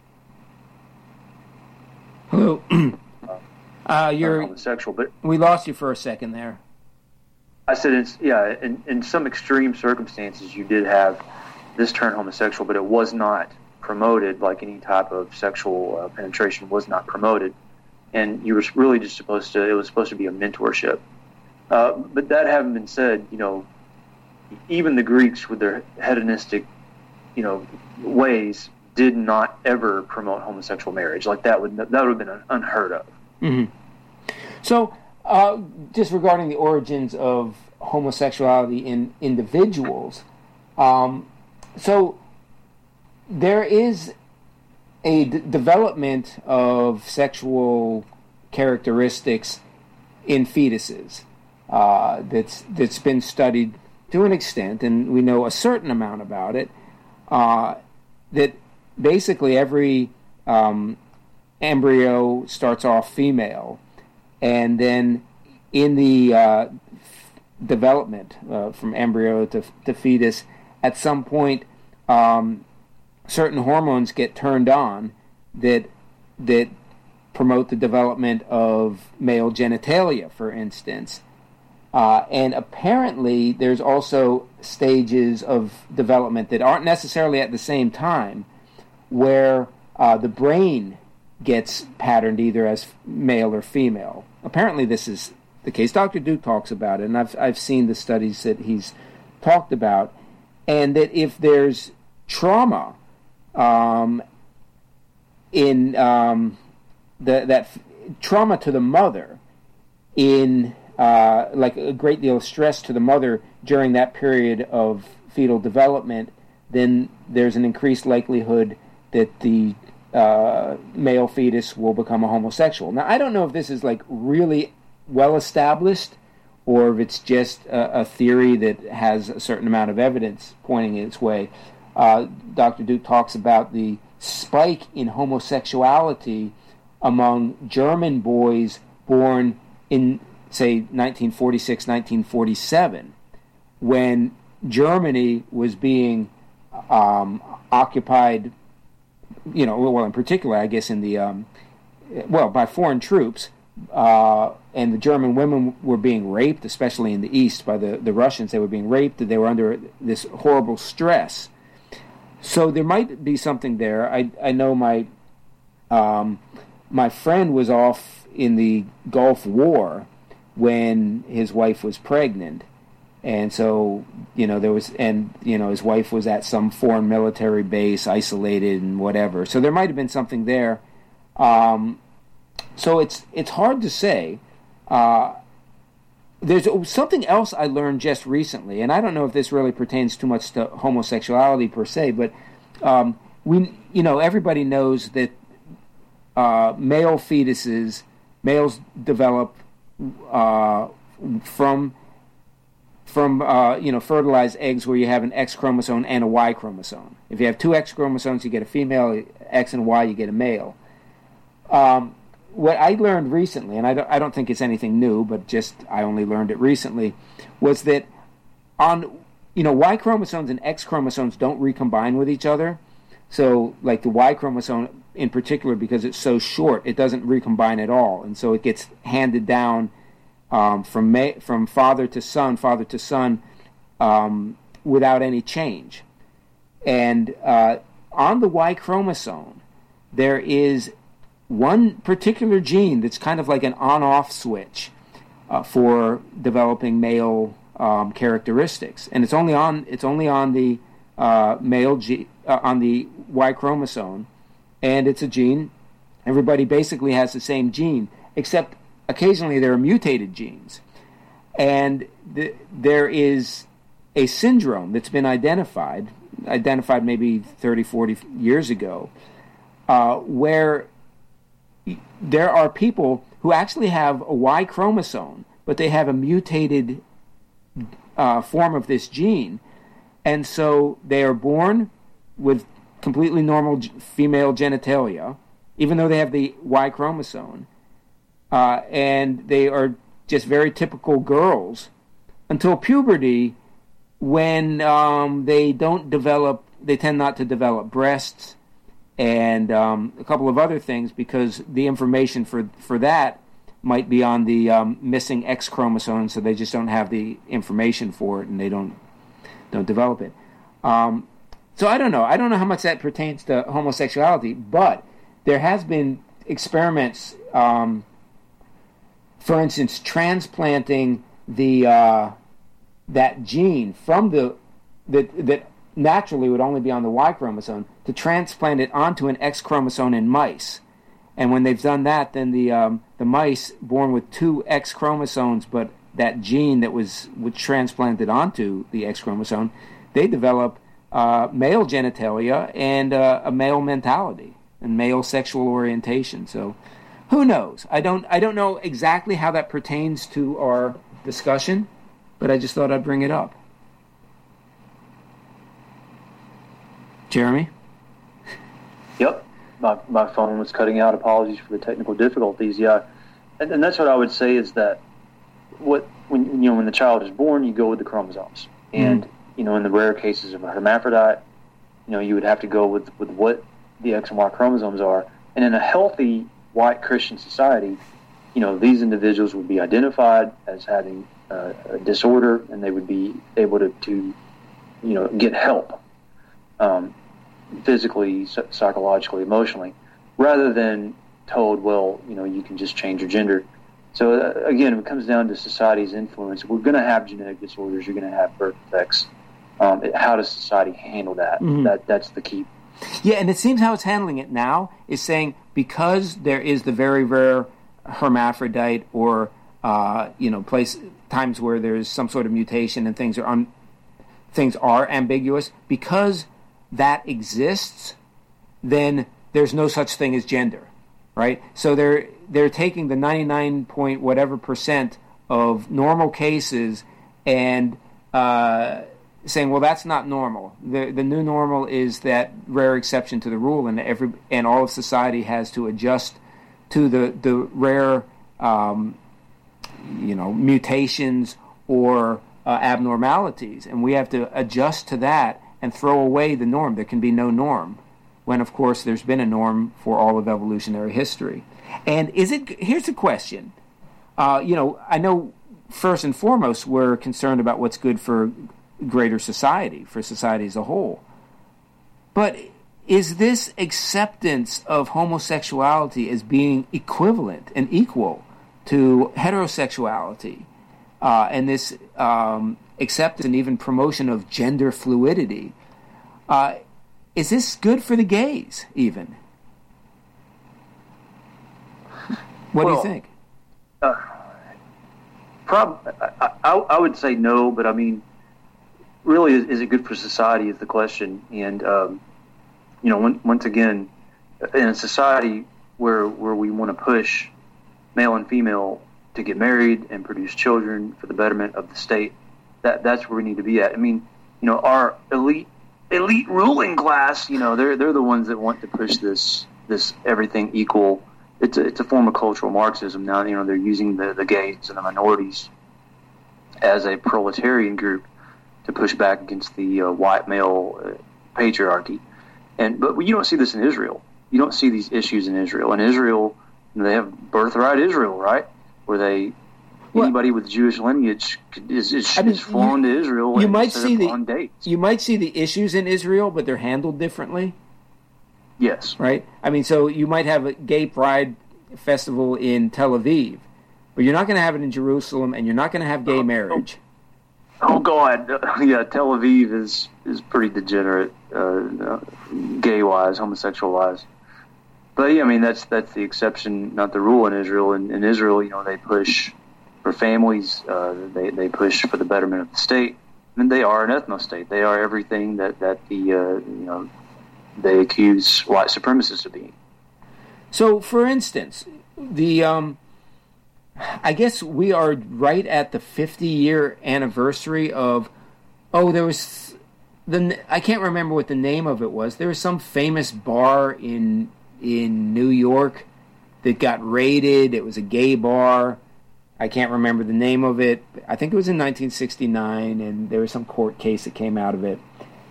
Hello. uh, you're homosexual, but we lost you for a second there. I said, it's, yeah, in, in some extreme circumstances, you did have this turn homosexual, but it was not promoted. Like any type of sexual uh, penetration was not promoted, and you were really just supposed to. It was supposed to be a mentorship. Uh, but that having been said, you know, even the Greeks with their hedonistic, you know, ways did not ever promote homosexual marriage. Like that would that would have been unheard of. Mm-hmm. So, uh, just regarding the origins of homosexuality in individuals, um, so there is a d- development of sexual characteristics in fetuses uh, that's that's been studied to an extent, and we know a certain amount about it. Uh, that basically every um, embryo starts off female, and then in the uh, development uh, from embryo to, to fetus, at some point, um, certain hormones get turned on that that promote the development of male genitalia, for instance. Uh, and apparently there's also stages of development that aren't necessarily at the same time, where uh, the brain gets patterned either as male or female. Apparently this is the case. Doctor Duke talks about it, and I've I've seen the studies that he's talked about, and that if there's trauma um, in um, the, that f- trauma to the mother, in uh, like a great deal of stress to the mother during that period of fetal development, then there's an increased likelihood that the uh, male fetus will become a homosexual. Now, I don't know if this is like really well established, or if it's just a, a theory that has a certain amount of evidence pointing its way. Uh, Doctor Duke talks about the spike in homosexuality among German boys born in, say, nineteen forty-six, nineteen forty-seven, when Germany was being um, occupied, you know, well, in particular, I guess, in the, um, well, by foreign troops, uh, and the German women were being raped, especially in the East, by the, the Russians. They were being raped. They were under this horrible stress. So there might be something there. I I know my um, my friend was off in the Gulf War when his wife was pregnant, and so you know there was, and you know his wife was at some foreign military base, isolated and whatever. So there might have been something there. Um, so it's it's hard to say. Uh, There's something else I learned just recently, and I don't know if this really pertains too much to homosexuality per se, but um, we, you know, everybody knows that uh, male fetuses, males develop uh, from from uh, you know fertilized eggs where you have an X chromosome and a Y chromosome. If you have two X chromosomes, you get a female. X and Y, you get a male. Um, What I learned recently, and I don't, I don't think it's anything new, but just I only learned it recently, was that on, you know, Y chromosomes and X chromosomes don't recombine with each other. So, like the Y chromosome in particular, because it's so short, it doesn't recombine at all, and so it gets handed down um, from ma- from father to son, father to son, um, without any change. And uh, on the Y chromosome, there is one particular gene that's kind of like an on-off switch uh, for developing male um, characteristics, and it's only on it's only on the uh, male ge- uh, on the Y chromosome, and it's a gene. Everybody basically has the same gene, except occasionally there are mutated genes, and th- there is a syndrome that's been identified, identified maybe thirty, forty years ago, uh, where there are people who actually have a Y chromosome, but they have a mutated uh, form of this gene. And so they are born with completely normal g- female genitalia, even though they have the Y chromosome. Uh, and they are just very typical girls until puberty, when um, they don't develop, they tend not to develop breasts, and um, a couple of other things, because the information for, for that might be on the um, missing X chromosome, so they just don't have the information for it, and they don't don't develop it. Um, so I don't know. I don't know how much that pertains to homosexuality, but there has been experiments, um, for instance, transplanting the uh, that gene from the that that naturally would only be on the Y chromosome, to transplant it onto an X chromosome in mice. And when they've done that, then the um, the mice born with two X chromosomes, but that gene that was, was transplanted onto the X chromosome, they develop uh, male genitalia and uh, a male mentality and male sexual orientation. So who knows? I don't I don't know exactly how that pertains to our discussion, but I just thought I'd bring it up. Jeremy? Yep. My my phone was cutting out. Apologies for the technical difficulties. Yeah. And, and that's what I would say is that what when you know when the child is born, you go with the chromosomes. And mm. you know, in the rare cases of a hermaphrodite, you know, you would have to go with, with what the X and Y chromosomes are. And in a healthy white Christian society, you know, these individuals would be identified as having uh, a disorder, and they would be able to, to you know, get help. Um, physically, psychologically, emotionally, rather than told, well, you know, you can just change your gender. So uh, again, it comes down to society's influence. We're going to have genetic disorders. You're going to have birth defects. Um, how does society handle that? Mm-hmm. That that's the key. Yeah, and it seems how it's handling it now is saying, because there is the very rare hermaphrodite, or uh, you know, place times where there's some sort of mutation and things are un, things are ambiguous, because that exists, then there's no such thing as gender, right? So they're they're taking the ninety-nine point whatever percent of normal cases and uh, saying, well, that's not normal. The the new normal is that rare exception to the rule, and every and all of society has to adjust to the the rare, um, you know, mutations or uh, abnormalities, and we have to adjust to that and throw away the norm. There can be no norm, when of course there's been a norm for all of evolutionary history. And is it? Here's the question. Uh, you know, I know first and foremost we're concerned about what's good for greater society, for society as a whole. But is this acceptance of homosexuality as being equivalent and equal to heterosexuality, uh, and this um, acceptance and even promotion of gender fluidity, uh, is this good for the gays even? What well, do you think? Uh, prob- I, I, I would say no, but I mean, really, is, is it good for society is the question. And, um, you know, when, once again, in a society where where we want to push male and female to get married and produce children for the betterment of the state, that that's where we need to be at. I mean, you know, our elite elite ruling class, you know, they're they're the ones that want to push this this everything equal. It's a, it's a form of cultural Marxism. Now, you know, they're using the, the gays and the minorities as a proletarian group to push back against the uh, white male uh, patriarchy. And but you don't see this in Israel. You don't see these issues in Israel. In Israel, you know, they have birthright Israel, right? Where they well, anybody with Jewish lineage is is, I mean, is flown you, to Israel. You and might see the on dates. You might see the issues in Israel, but they're handled differently. Yes. Right? I mean, so you might have a gay pride festival in Tel Aviv, but you're not going to have it in Jerusalem, and you're not going to have gay marriage. Oh, oh God. Uh, yeah, Tel Aviv is, is pretty degenerate, uh, uh, gay-wise, homosexual-wise. But, yeah, I mean, that's that's the exception, not the rule in Israel. In, in Israel, you know, they push for families. Uh, they, they push for the betterment of the state. And they are an ethno-state. They are everything that, that the, uh, you know, they accuse white supremacists of being. So, for instance, the um, I guess we are right at the fifty-year anniversary of, oh, there was, the I can't remember what the name of it was. There was some famous bar in in New York that got raided. It was a gay bar. I can't remember the name of it. I think it was in nineteen sixty-nine, and there was some court case that came out of it.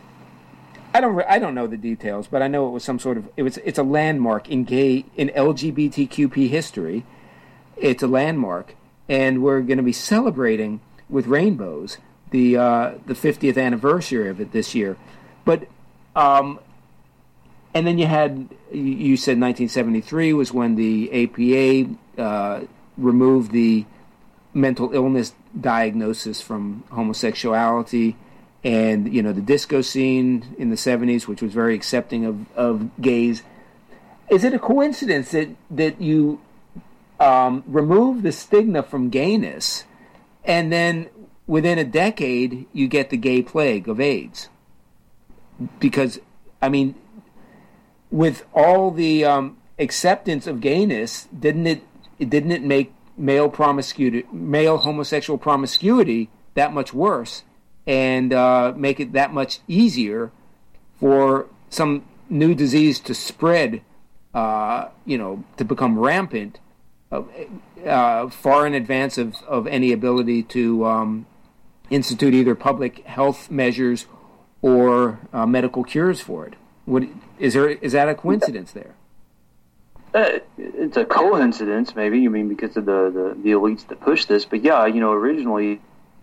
I don't. I don't know the details, but I know it was some sort of. It was. It's a landmark in gay in L G B T Q P history. It's a landmark, and we're going to be celebrating with rainbows the uh, the fiftieth anniversary of it this year. But, um, and then you had you said nineteen seventy-three was when the A P A uh, removed the mental illness diagnosis from homosexuality. And, you know, the disco scene in the seventies, which was very accepting of, of gays. Is it a coincidence that, that you um, remove the stigma from gayness, and then within a decade you get the gay plague of AIDS? Because, I mean, with all the um, acceptance of gayness, didn't it, didn't it make male promiscuity, male homosexual promiscuity that much worse? And uh, make it that much easier for some new disease to spread, uh, you know, to become rampant, uh, uh, far in advance of, of any ability to um, institute either public health measures or uh, medical cures for it. What, is there? Is that a coincidence there? Uh, it's a coincidence, maybe. I mean, because of the, the, the elites that push this. But yeah, you know, originally.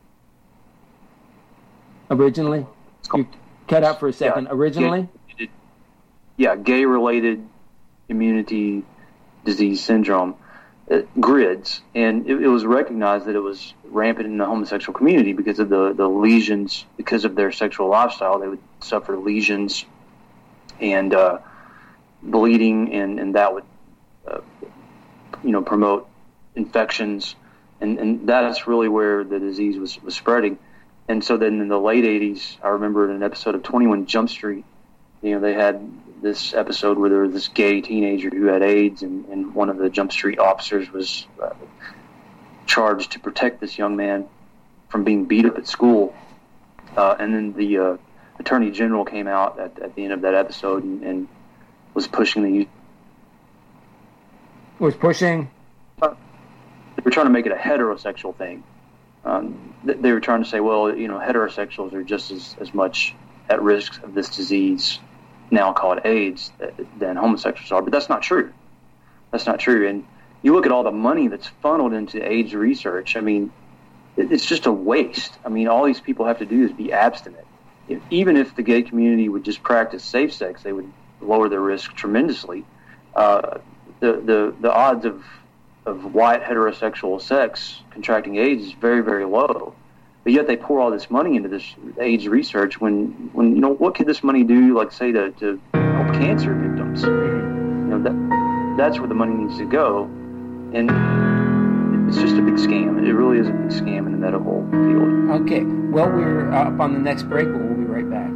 Originally? You cut out for a second. Yeah, Originally? Gay, yeah, gay-related immunity disease syndrome, uh, GRIDS. And it, it was recognized that it was rampant in the homosexual community because of the, the lesions, because of their sexual lifestyle. They would suffer lesions and uh, bleeding, and, and that would, uh, you know, promote infections. And, and that's really where the disease was, was spreading. And so then in the late eighties, I remember in an episode of twenty-one Jump Street, you know, they had this episode where there was this gay teenager who had AIDS, and, and one of the Jump Street officers was uh, charged to protect this young man from being beat up at school. Uh, and then the uh, Attorney General came out at, at the end of that episode and, and was pushing the use. was pushing. Uh, they were trying to make it a heterosexual thing. Um, th- they were trying to say, well, you know, heterosexuals are just as, as much at risk of this disease, now called AIDS, than homosexuals are. But that's not true. That's not true. And you look at all the money that's funneled into AIDS research. I mean, it, it's just a waste. I mean, all these people have to do is be abstinent. If, even if the gay community would just practice safe sex, they would lower their risk tremendously. Uh, the, the, the odds of, of white heterosexual sex contracting AIDS is very, very low. But yet they pour all this money into this AIDS research when, when you know, what could this money do, like, say, to, to help cancer victims? You know, that that's where the money needs to go. And it's just a big scam. It really is a big scam in the medical field. Okay. Well, we're up on the next break, but we'll be right back.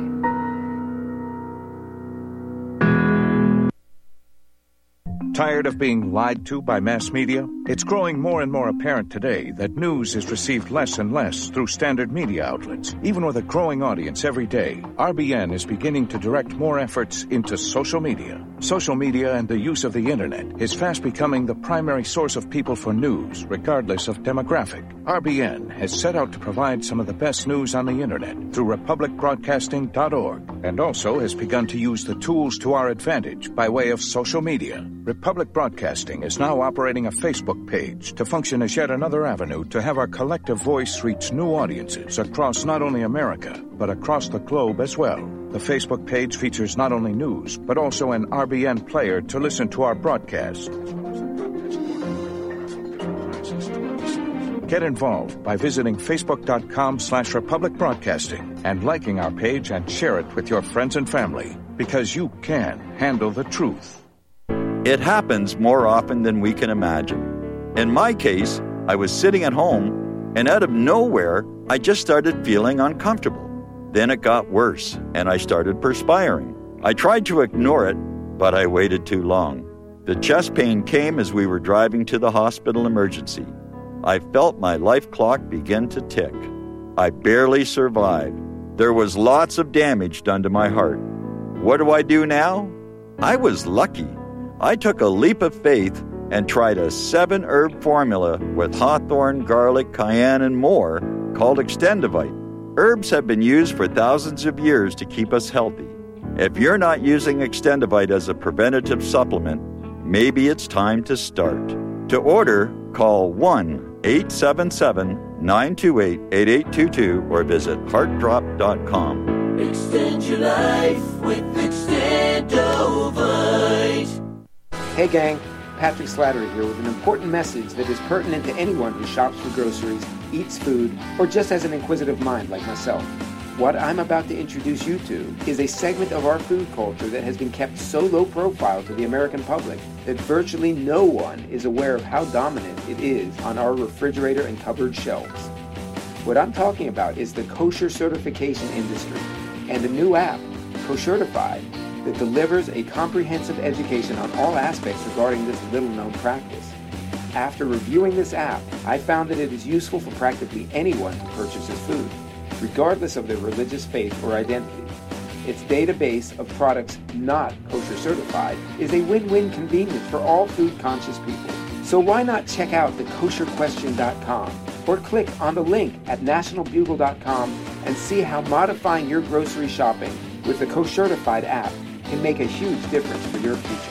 Tired of being lied to by mass media? It's growing more and more apparent today that news is received less and less through standard media outlets. Even with a growing audience every day, R B N is beginning to direct more efforts into social media. Social media and the use of the internet is fast becoming the primary source of people for news, regardless of demographic. R B N has set out to provide some of the best news on the internet through republic broadcasting dot org, and also has begun to use the tools to our advantage by way of social media. Republic Broadcasting is now operating a Facebook page to function as yet another avenue to have our collective voice reach new audiences across not only America, but across the globe as well. The Facebook page features not only news, but also an R B N player to listen to our broadcast. Get involved by visiting facebook.com slash Republic Broadcasting and liking our page and share it with your friends and family, because you can handle the truth. It happens more often than we can imagine. In my case, I was sitting at home, and out of nowhere, I just started feeling uncomfortable. Then it got worse, and I started perspiring. I tried to ignore it, but I waited too long. The chest pain came as we were driving to the hospital emergency. I felt my life clock begin to tick. I barely survived. There was lots of damage done to my heart. What do I do now? I was lucky. I took a leap of faith and tried a seven-herb formula with hawthorn, garlic, cayenne, and more called Extendivite. Herbs have been used for thousands of years to keep us healthy. If you're not using Extendivite as a preventative supplement, maybe it's time to start. To order, call one eight seven seven, nine two eight, eight eight two two or visit heart drop dot com. Extend your life with Extendovite. Hey gang, Patrick Slattery here with an important message that is pertinent to anyone who shops for groceries, eats food, or just has an inquisitive mind like myself. What I'm about to introduce you to is a segment of our food culture that has been kept so low profile to the American public that virtually no one is aware of how dominant it is on our refrigerator and cupboard shelves. What I'm talking about is the kosher certification industry and a new app, Koshertified, that delivers a comprehensive education on all aspects regarding this little-known practice. After reviewing this app, I found that it is useful for practically anyone who purchases food, regardless of their religious faith or identity. Its database of products not kosher certified is a win-win convenience for all food-conscious people. So why not check out the kosher question dot com or click on the link at national bugle dot com and see how modifying your grocery shopping with the Koshertified app can make a huge difference for your future.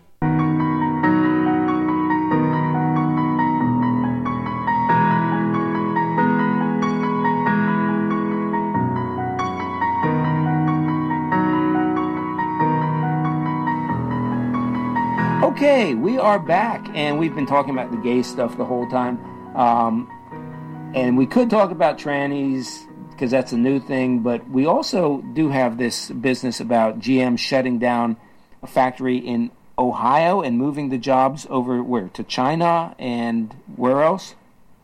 Okay, we are back, and we've been talking about the gay stuff the whole time. Um, and we could talk about trannies, because that's a new thing, but we also do have this business about G M shutting down a factory in Ohio and moving the jobs over where? To China and where else?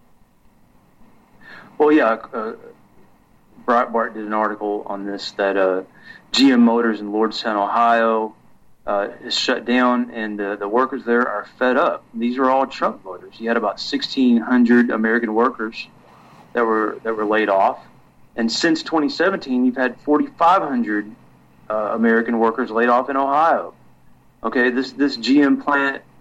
Well, yeah, uh, Breitbart did an article on this that uh, G M Motors in Lordstown, Ohio uh, is shut down, and uh, the workers there are fed up. These are all Trump voters. You had about sixteen hundred American workers that were that were laid off. And since twenty seventeen, you've had forty-five hundred uh, American workers laid off in Ohio. Okay, this this G M plant, uh,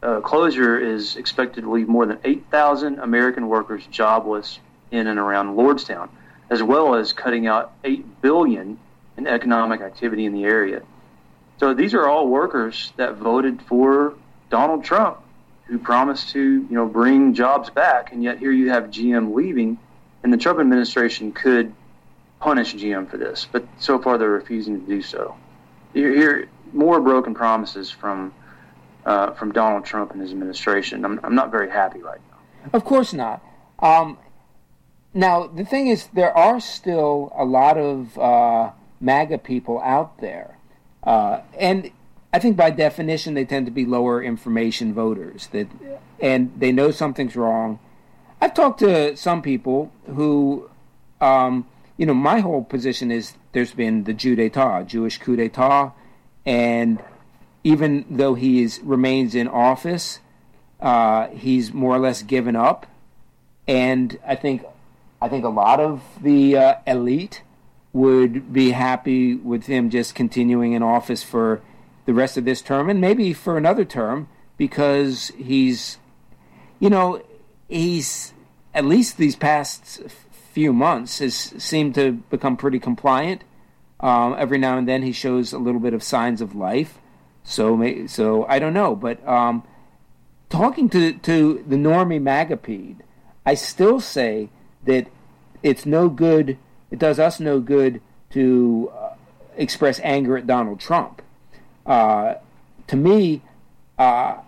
uh, closure is expected to leave more than eight thousand American workers jobless in and around Lordstown, as well as cutting out eight billion dollars in economic activity in the area. So these are all workers that voted for Donald Trump, who promised to, you know, bring jobs back, and yet here you have G M leaving, and the Trump administration could punish G M for this, but so far they're refusing to do so. You hear more broken promises from uh, from Donald Trump and his administration. I'm, I'm not very happy right now. Of course not. Um, now, the thing is, there are still a lot of uh, MAGA people out there. Uh, and I think by definition they tend to be lower information voters, that, and they know something's wrong. I've talked to some people who, um, you know, my whole position is there's been the Jew d'etat, Jewish coup d'etat, and even though he is, remains in office, uh, he's more or less given up. And I think I think a lot of the uh, elite would be happy with him just continuing in office for the rest of this term and maybe for another term, because he's, you know, he's, at least these past few months, has seemed to become pretty compliant. Um, every now and then he shows a little bit of signs of life. So, so I don't know. But um, talking to, to the normie MAGApede, I still say that it's no good, it does us no good to uh, express anger at Donald Trump. Uh, to me, uh,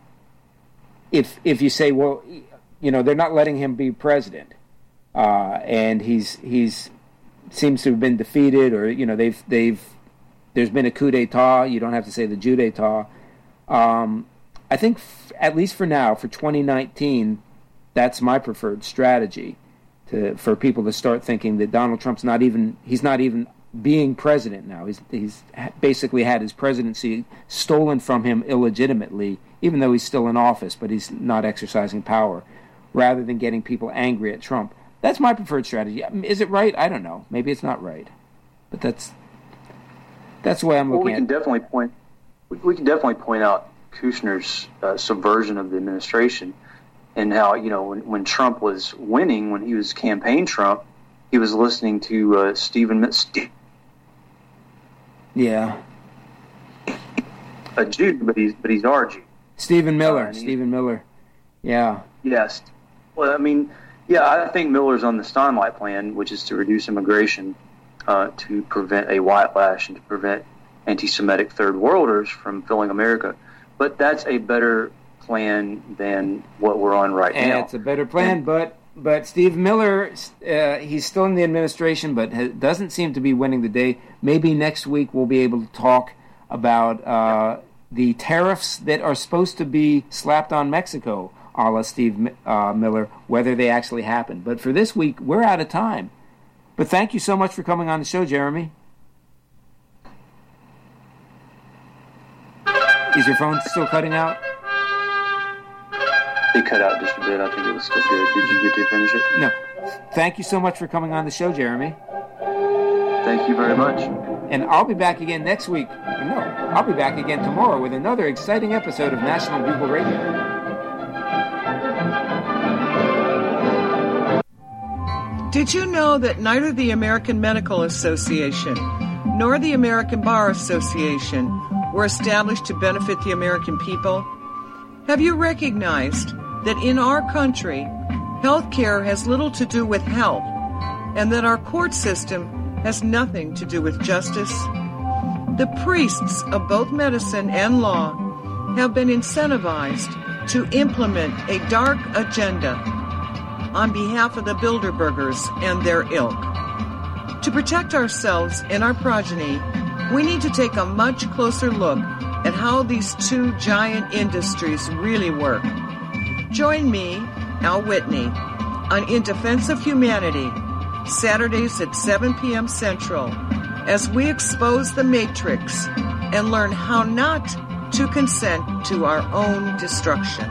if if you say, well, you know, they're not letting him be president, uh, and he's he's seems to have been defeated, or you know, they've they've there's been a coup d'etat. You don't have to say the Jew d'etat. Um, I think f- at least for now, for twenty nineteen, that's my preferred strategy. To, for people to start thinking that Donald Trump's not even, he's not even being president now. He's he's basically had his presidency stolen from him illegitimately, even though he's still in office, but he's not exercising power, rather than getting people angry at Trump. That's my preferred strategy. Is it right? I don't know. Maybe it's not right. But that's that's the way I'm looking well, we at can it. Definitely point, we, we can definitely point out Kushner's uh, subversion of the administration. And how, you know, when, when Trump was winning, when he was campaign Trump, he was listening to uh, Stephen St- Yeah. a Jew, but he's but he's our Jew. Stephen Miller. Uh, Stephen Miller. Yeah. Yes. Well, I mean, yeah, I think Miller's on the Steinlight plan, which is to reduce immigration, uh, to prevent a whitelash and to prevent anti-Semitic third worlders from filling America. But that's a better plan than what we're on right and now. It's a better plan, but but Steve Miller, uh, he's still in the administration, but ha- doesn't seem to be winning the day. Maybe next week we'll be able to talk about uh, the tariffs that are supposed to be slapped on Mexico, a la Steve uh, Miller, whether they actually happen. But for this week, we're out of time. But thank you so much for coming on the show, Jeremy. Is your phone still cutting out? It cut out just a bit. I think it was still good. Did you get to finish it? No. Thank you so much for coming on the show, Jeremy. Thank you very much. And I'll be back again next week. No, I'll be back again tomorrow with another exciting episode of National Bugle Radio. Did you know that neither the American Medical Association nor the American Bar Association were established to benefit the American people? Have you recognized that in our country, health care has little to do with health, and that our court system has nothing to do with justice? The priests of both medicine and law have been incentivized to implement a dark agenda on behalf of the Bilderbergers and their ilk. To protect ourselves and our progeny, we need to take a much closer look at how these two giant industries really work. Join me, Al Whitney, on In Defense of Humanity, Saturdays at seven p.m. Central, as we expose the Matrix and learn how not to consent to our own destruction.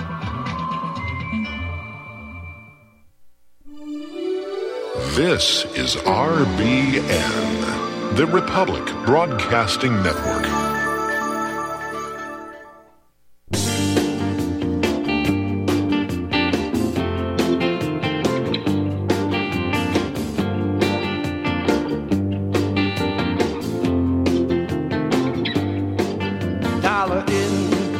This is R B N, the Republic Broadcasting Network.